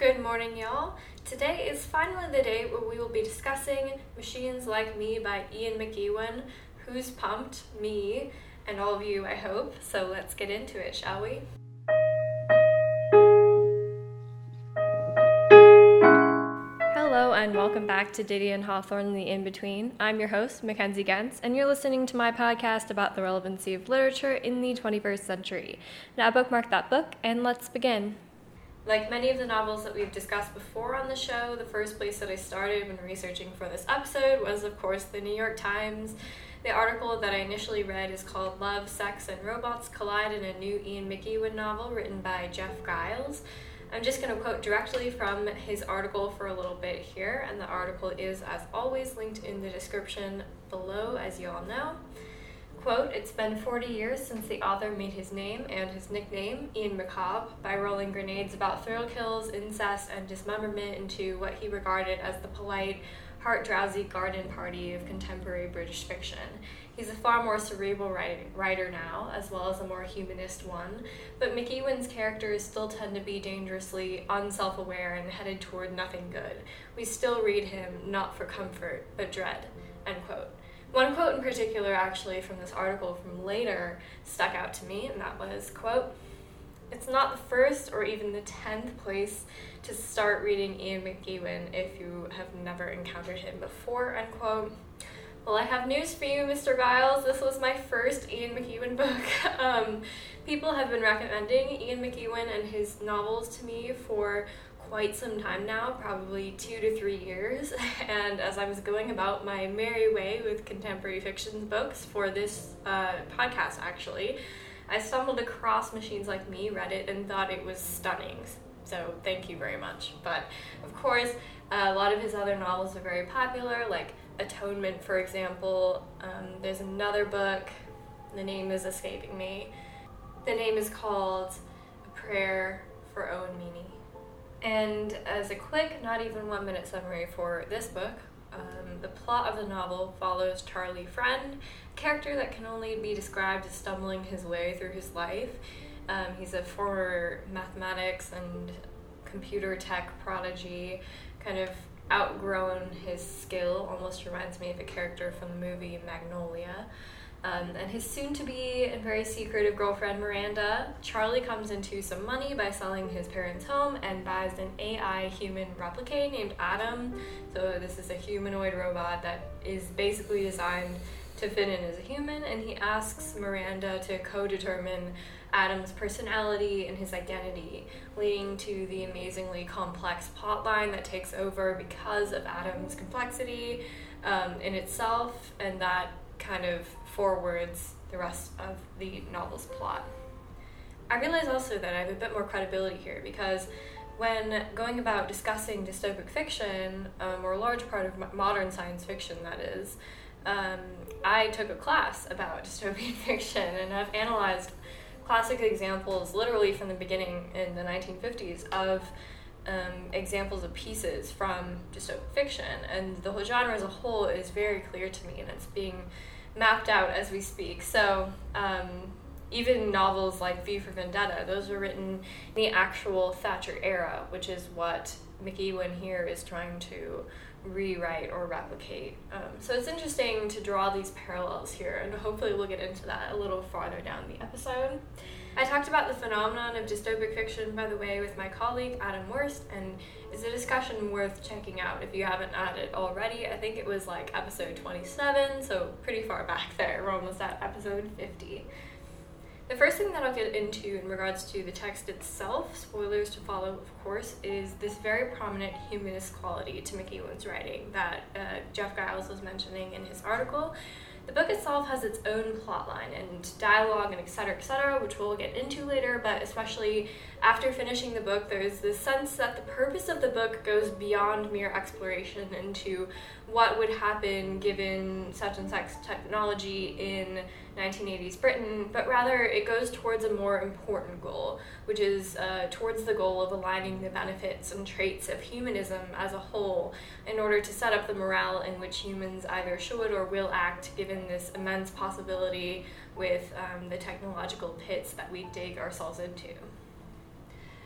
Good morning, y'all. Today is finally the day where we will be discussing Machines Like Me by Ian McEwan. Who's pumped? Me, and all of you, I hope. So let's get into it, shall we? Hello, and welcome back to Diddy and Hawthorne and the In-Between. I'm your host, Mackenzie Gentz, and you're listening to my podcast about the relevancy of literature in the 21st century. Now bookmark that book, and let's begin. Like many of the novels that we've discussed before on the show, the first place that I started when researching for this episode was, of course, the New York Times. The article that I initially read is called Love, Sex, and Robots Collide in a New Ian McEwan Novel written by Jeff Giles. I'm just going to quote directly from his article for a little bit here, and the article is, as always, linked in the description below, as you all know. Quote, "It's been 40 years since the author made his name and his nickname, Ian Macabre, by rolling grenades about thrill kills, incest, and dismemberment into what he regarded as the polite, heart-drowsy garden party of contemporary British fiction. He's a far more cerebral writer now, as well as a more humanist one, but McEwan's characters still tend to be dangerously unself-aware and headed toward nothing good. We still read him not for comfort, but dread." End quote. One quote in particular, actually, from this article from later stuck out to me, and that was, quote, "It's not the first or even the 10th place to start reading Ian McEwan if you have never encountered him before," end quote. Well, I have news for you, Mr. Giles. This was my first Ian McEwan book. People have been recommending Ian McEwan and his novels to me for quite some time now, probably 2 to 3 years, and as I was going about my merry way with contemporary fiction books for this podcast, actually, I stumbled across Machines Like Me, read it, and thought it was stunning, so thank you very much. But, of course, a lot of his other novels are very popular, like Atonement, for example. There's another book, the name is escaping me. The name is called A Prayer for Owen Meany. And as a quick, not even 1 minute summary for this book, the plot of the novel follows Charlie Friend, a character that can only be described as stumbling his way through his life. He's a former mathematics and computer tech prodigy, kind of outgrown his skill, almost reminds me of a character from the movie Magnolia. And his soon-to-be and very secretive girlfriend, Miranda. Charlie comes into some money by selling his parents' home and buys an AI human replicate named Adam. So this is a humanoid robot that is basically designed to fit in as a human, and he asks Miranda to co-determine Adam's personality and his identity, leading to the amazingly complex plotline that takes over because of Adam's complexity in itself, and that kind of forwards the rest of the novel's plot. I realize also that I have a bit more credibility here because when going about discussing dystopic fiction, or a large part of modern science fiction that is, I took a class about dystopian fiction, and I've analyzed classic examples literally from the beginning in the 1950s of examples of pieces from dystopic fiction, and the whole genre as a whole is very clear to me, and it's being mapped out as we speak. So even novels like V for Vendetta, those were written in the actual Thatcher era, which is what McEwan here is trying to rewrite or replicate. So it's interesting to draw these parallels here, and hopefully we'll get into that a little farther down the episode. I talked about the phenomenon of dystopic fiction, by the way, with my colleague Adam Wurst, and it's a discussion worth checking out if you haven't had it already. I think it was like episode 27, so pretty far back there. We're almost at episode 50. The first thing that I'll get into in regards to the text itself, spoilers to follow of course, is this very prominent humanist quality to McEwan's writing that Jeff Giles was mentioning in his article. The book itself has its own plotline and dialogue and et cetera, which we'll get into later, but especially after finishing the book, there's this sense that the purpose of the book goes beyond mere exploration into what would happen given such and such technology in 1980s Britain, but rather it goes towards a more important goal, which is towards the goal of aligning the benefits and traits of humanism as a whole in order to set up the morale in which humans either should or will act given this immense possibility with the technological pits that we dig ourselves into.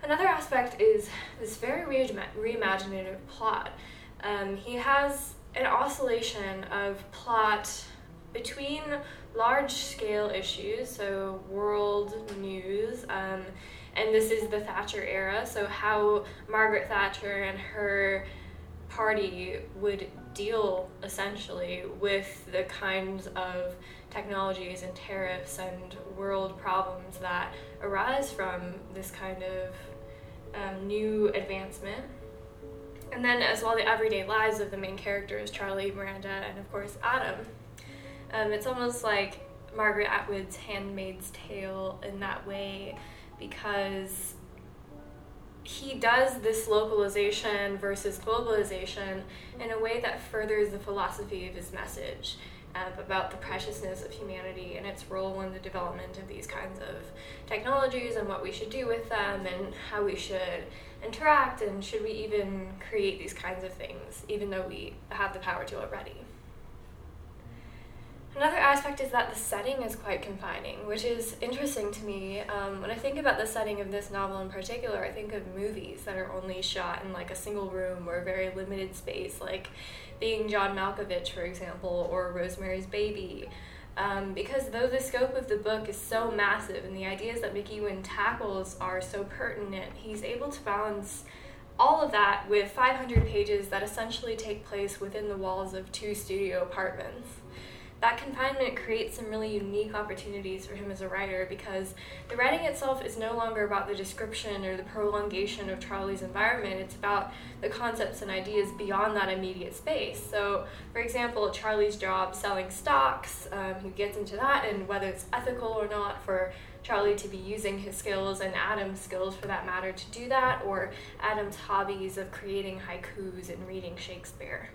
Another aspect is this very reimaginative plot. He has an oscillation of plot between large-scale issues, so world news, and this is the Thatcher era, so how Margaret Thatcher and her party would deal essentially with the kinds of technologies and tariffs and world problems that arise from this kind of new advancement. And then as well the everyday lives of the main characters, Charlie, Miranda, and of course Adam. It's almost like Margaret Atwood's Handmaid's Tale in that way, because he does this localization versus globalization in a way that furthers the philosophy of his message about the preciousness of humanity and its role in the development of these kinds of technologies and what we should do with them and how we should interact and should we even create these kinds of things even though we have the power to already. Another aspect is that the setting is quite confining, which is interesting to me. When I think about the setting of this novel in particular, I think of movies that are only shot in like a single room or a very limited space, like Being John Malkovich, for example, or Rosemary's Baby. Because though the scope of the book is so massive and the ideas that McEwan tackles are so pertinent, he's able to balance all of that with 500 pages that essentially take place within the walls of 2 studio apartments. That confinement creates some really unique opportunities for him as a writer because the writing itself is no longer about the description or the prolongation of Charlie's environment. It's about the concepts and ideas beyond that immediate space. So, for example, Charlie's job selling stocks, he gets into that and whether it's ethical or not for Charlie to be using his skills and Adam's skills for that matter to do that, or Adam's hobbies of creating haikus and reading Shakespeare.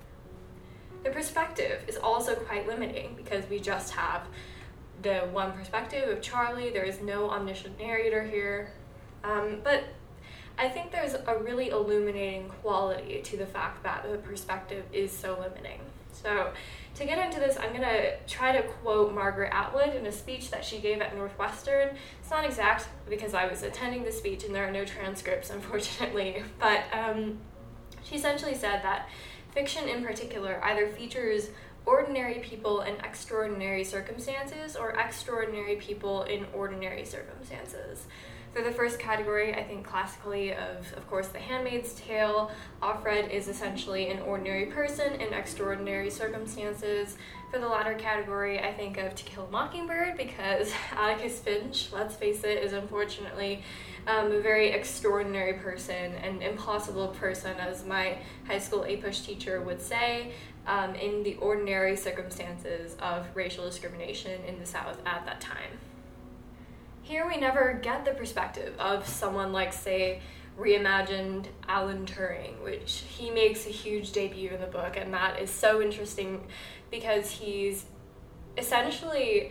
The perspective is also quite limiting because we just have the one perspective of Charlie. There is no omniscient narrator here. But I think there's a really illuminating quality to the fact that the perspective is so limiting. So to get into this, I'm going to try to quote Margaret Atwood in a speech that she gave at Northwestern. It's not exact because I was attending the speech and there are no transcripts, unfortunately. But she essentially said that fiction in particular either features ordinary people in extraordinary circumstances or extraordinary people in ordinary circumstances. For the first category, I think classically of course, The Handmaid's Tale, Offred is essentially an ordinary person in extraordinary circumstances. For the latter category, I think of To Kill a Mockingbird because Atticus Finch, let's face it, is unfortunately a very extraordinary person, an impossible person, as my high school APUSH teacher would say, in the ordinary circumstances of racial discrimination in the South at that time. Here we never get the perspective of someone like, say, reimagined Alan Turing, which he makes a huge debut in the book, and that is so interesting because he's essentially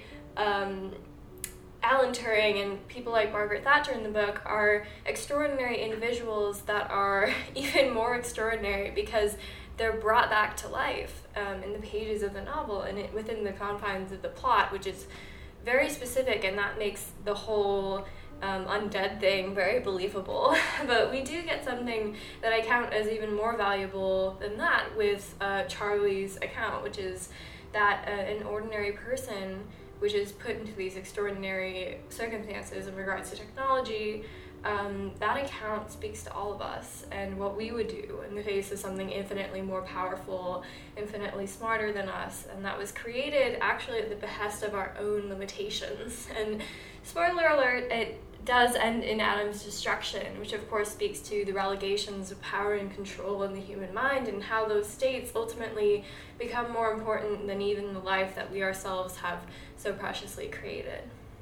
Alan Turing and people like Margaret Thatcher in the book are extraordinary individuals that are even more extraordinary because they're brought back to life in the pages of the novel and within the confines of the plot, which is very specific, and that makes the whole undead thing very believable. But we do get something that I count as even more valuable than that with Charlie's account, which is that an ordinary person which is put into these extraordinary circumstances in regards to technology, that account speaks to all of us and what we would do in the face of something infinitely more powerful, infinitely smarter than us, and that was created actually at the behest of our own limitations. And spoiler alert, it does end in Adam's destruction, which of course speaks to the relegations of power and control in the human mind and how those states ultimately become more important than even the life that we ourselves have so preciously created.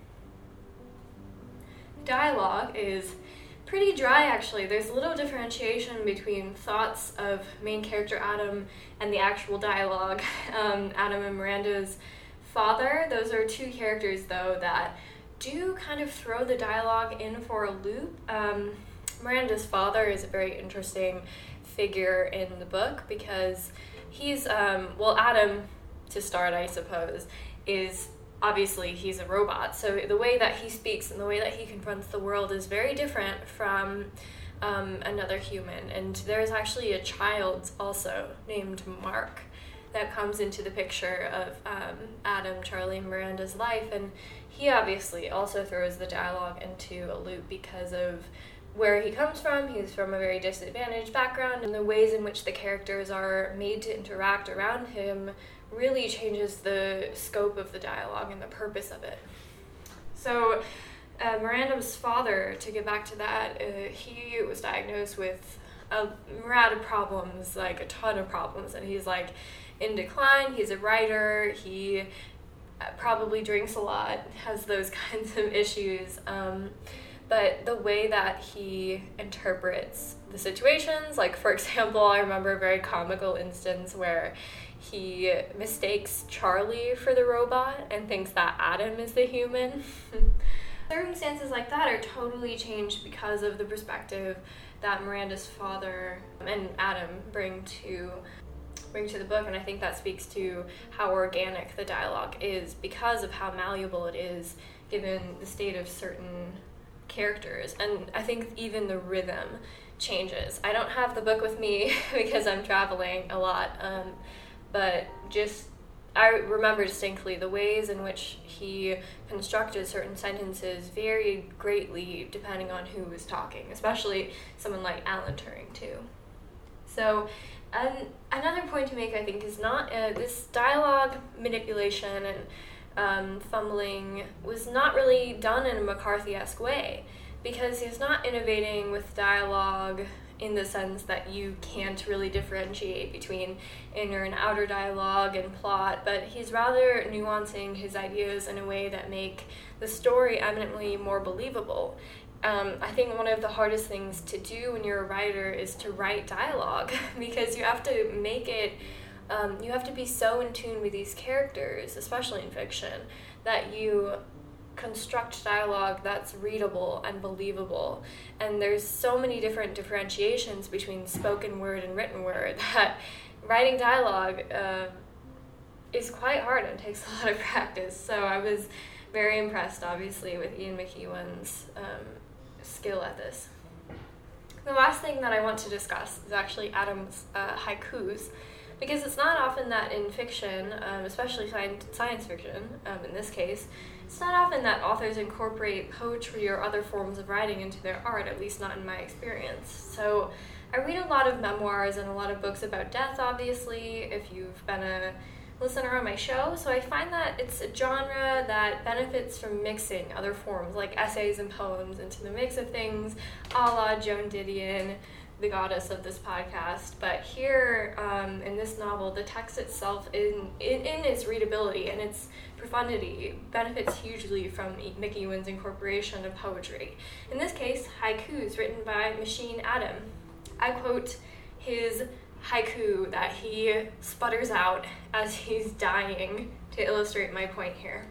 Dialogue is pretty dry, actually. There's little differentiation between thoughts of main character Adam and the actual dialogue. Adam and Miranda's father, those are two characters, though, that do kind of throw the dialogue in for a loop. Miranda's father is a very interesting figure in the book because he's, Adam, to start, I suppose, is obviously he's a robot, so the way that he speaks and the way that he confronts the world is very different from another human. And there's actually a child also named Mark that comes into the picture of Adam, Charlie, and Miranda's life, and he obviously also throws the dialogue into a loop because of where he comes from. He's from a very disadvantaged background, and the ways in which the characters are made to interact around him really changes the scope of the dialogue and the purpose of it. So Miranda's father, to get back to that, he was diagnosed with a myriad of problems, like a ton of problems, and he's like in decline. He's a writer, he probably drinks a lot, has those kinds of issues, but the way that he interprets the situations, like for example, I remember a very comical instance where he mistakes Charlie for the robot and thinks that Adam is the human. Circumstances like that are totally changed because of the perspective that Miranda's father and Adam bring to the book, and I think that speaks to how organic the dialogue is because of how malleable it is given the state of certain characters. And I think even the rhythm changes. I don't have the book with me because I'm traveling a lot, but just I remember distinctly the ways in which he constructed certain sentences varied greatly depending on who was talking, especially someone like Alan Turing too. So another point to make, I think, is not this dialogue manipulation and fumbling was not really done in a McCarthy-esque way, because he's not innovating with dialogue in the sense that you can't really differentiate between inner and outer dialogue and plot, but he's rather nuancing his ideas in a way that make the story eminently more believable. I think one of the hardest things to do when you're a writer is to write dialogue because you have to make it, you have to be so in tune with these characters, especially in fiction, that you construct dialogue that's readable and believable. And there's so many different differentiations between spoken word and written word that writing dialogue is quite hard and takes a lot of practice. So I was very impressed, obviously, with Ian McEwan's skill at this. The last thing that I want to discuss is actually Adam's haikus, because it's not often that in fiction, especially science fiction in this case, it's not often that authors incorporate poetry or other forms of writing into their art, at least not in my experience. So I read a lot of memoirs and a lot of books about death, obviously, if you've been a listener on my show, so I find that it's a genre that benefits from mixing other forms like essays and poems into the mix of things, a la Joan Didion, the goddess of this podcast. But here in this novel, the text itself in its readability and its profundity benefits hugely from McEwan's incorporation of poetry. In this case, haikus written by Machine Adam. I quote his haiku that he sputters out as he's dying to illustrate my point here.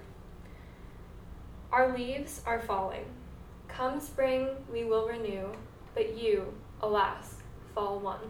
Our leaves are falling. Come spring, we will renew, but you, alas, fall once.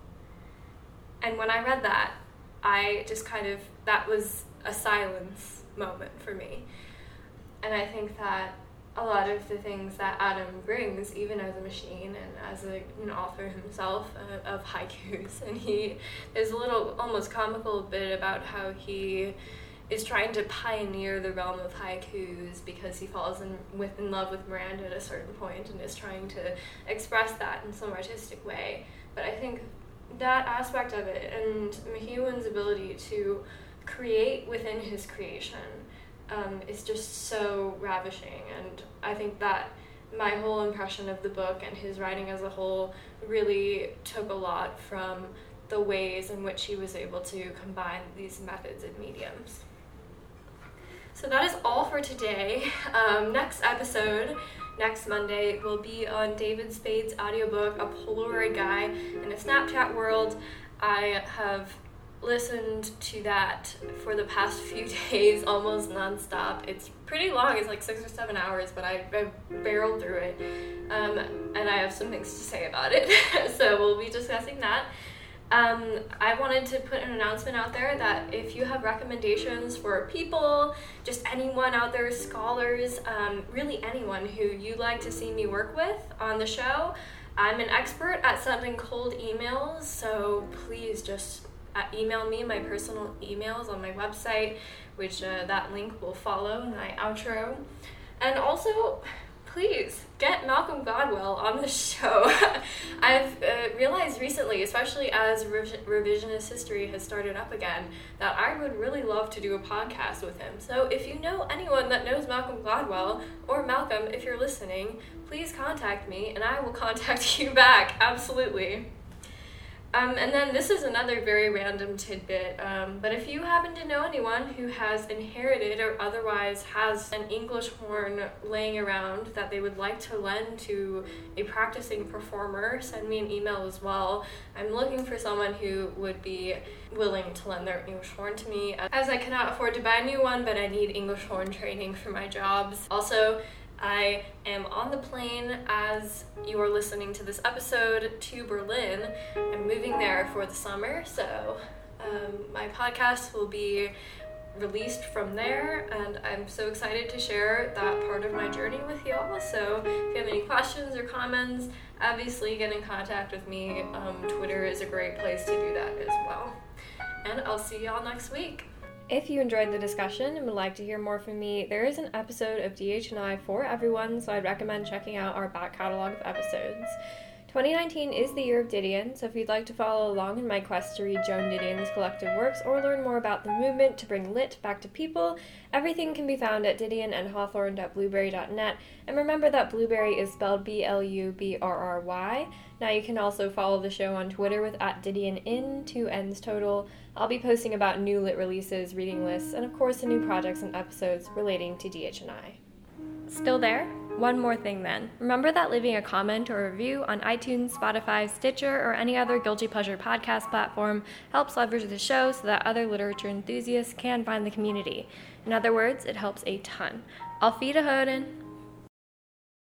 And when I read that, I just that was a silence moment for me. And I think that a lot of the things that Adam brings, even as a machine and as an author himself of haikus, and there's a little almost comical bit about how he is trying to pioneer the realm of haikus because he falls in love with Miranda at a certain point and is trying to express that in some artistic way. But I think that aspect of it and McEwan's ability to create within his creation is just so ravishing, and I think that my whole impression of the book and his writing as a whole really took a lot from the ways in which he was able to combine these methods and mediums. So that is all for today. Next episode, next Monday, will be on David Spade's audiobook, A Polaroid Guy in a Snapchat World. I have listened to that for the past few days almost nonstop. It's pretty long, it's like 6 or 7 hours, but I barreled through it, and I have some things to say about it. So we'll be discussing that. I wanted to put an announcement out there that if you have recommendations for people, just anyone out there, scholars, really anyone who you'd like to see me work with on the show, I'm an expert at sending cold emails, so please just email me my personal emails on my website, which that link will follow in my outro. And also, please get Malcolm Gladwell on the show. I've realized recently, especially as revisionist history has started up again, that I would really love to do a podcast with him. So if you know anyone that knows Malcolm Gladwell, or Malcolm, if you're listening, please contact me and I will contact you back, absolutely. And then this is another very random tidbit, but if you happen to know anyone who has inherited or otherwise has an English horn laying around that they would like to lend to a practicing performer, send me an email as well. I'm looking for someone who would be willing to lend their English horn to me, as I cannot afford to buy a new one, but I need English horn training for my jobs. Also, I am on the plane as you are listening to this episode to Berlin. I'm moving there for the summer, so my podcast will be released from there, and I'm so excited to share that part of my journey with y'all. So if you have any questions or comments, obviously get in contact with me. Twitter is a great place to do that as well. And I'll see y'all next week. If you enjoyed the discussion and would like to hear more from me, there is an episode of DH&I for everyone, so I'd recommend checking out our back catalog of episodes. 2019 is the year of Didion, so if you'd like to follow along in my quest to read Joan Didion's collected works or learn more about the movement to bring lit back to people, everything can be found at didionandhawthorne.blueberry.net, and remember that Blueberry is spelled Blubrry. Now you can also follow the show on Twitter with @DidionIn, 2 N's total. I'll be posting about new lit releases, reading lists, and of course the new projects and episodes relating to DH&I. Still there? One more thing then. Remember that leaving a comment or review on iTunes, Spotify, Stitcher, or any other Guilty Pleasure podcast platform helps leverage the show so that other literature enthusiasts can find the community. In other words, it helps a ton. Auf Wiederhören!